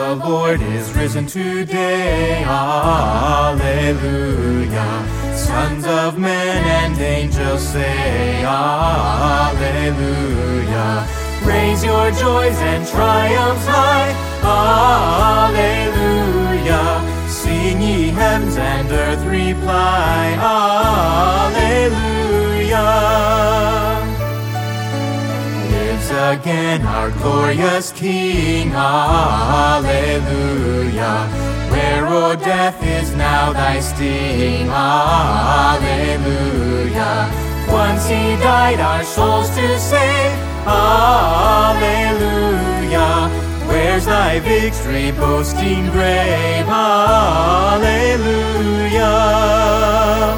the Lord is risen today. Alleluia. Sons of men and angels say, Alleluia. Raise your joys and triumphs high. Alleluia. Sing ye heavens and earth reply. Alleluia. Lives again our glorious King. Alleluia. Where, O death, is now thy sting? Alleluia. Once he died our souls to save. Alleluia. Where's thy victory, boasting grave? Alleluia.